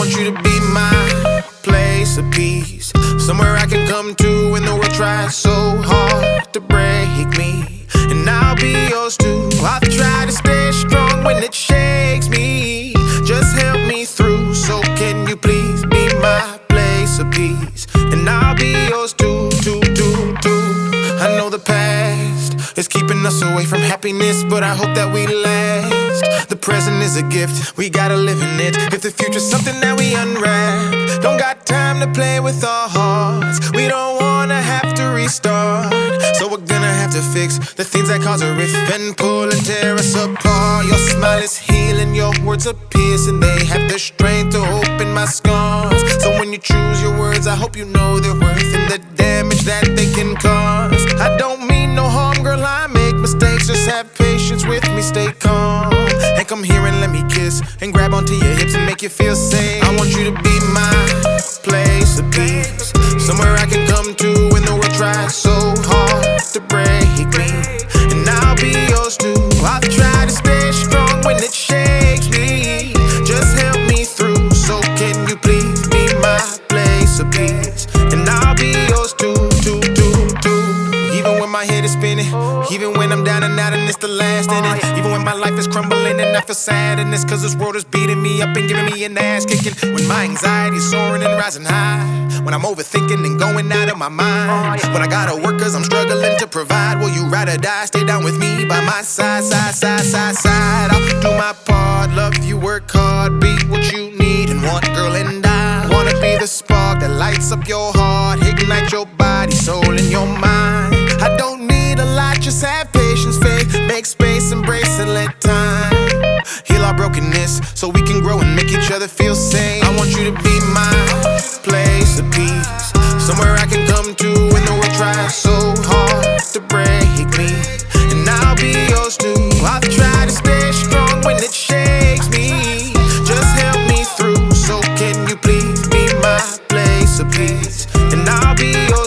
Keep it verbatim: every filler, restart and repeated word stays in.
want you to be my place of peace, somewhere I can come to when the world tries so hard to break me, and I'll be yours too. I'll try to stay strong when it shakes me. Just help me through, so can you please be my place of peace, and I'll be yours too, too, too, too. I know the past is keeping us away from happiness, but I hope that we last. The present is a gift, we gotta live in it. If the future's something that we unwrap, don't got time to play with our hearts. We don't wanna have to restart, so we're gonna have to fix the things that cause a rift and pull and tear us apart. Your smile is healing, your words are piercing, they have the strength to open my scars. So when you choose your words, I hope you know their worth and the damage that they can cause. I don't mean no harm, girl, I make mistakes. Just have patience with me, stay calm, and come here and let me kiss and grab onto your hips and make you feel safe. I want you to be my place of peace, somewhere I can come to when the world tries so hard to break me, and I'll be yours too. I'll try to stay strong when it shakes me. Just help me through, so can you please be my place of peace, and I'll be yours too, too, too, too. Even when my head is spinning, even when I'm down and out and it's the last inning, even when my life is crumbling and I feel sad, and it's cause this world is beating me up and giving me an ass kicking. When my anxiety's soaring and rising high, when I'm overthinking and going out of my mind, when I gotta work cause I'm struggling to provide, will you ride or die, stay down with me by my side, side, side, side, side. I'll do my part, love you, work hard, be what you need and want, girl, and I wanna be the spark that lights up your heart, ignite your body, soul, and your mind. I don't need a lot, just have patience, faith, make space, embrace and let time heal our brokenness, so we can grow and make each other feel safe. I want you to be my place of peace, somewhere I can come to when the world tries so hard to break me, and I'll be yours too. I'll try to stay strong when it shakes me. Just help me through, so can you please be my place of peace, and I'll be yours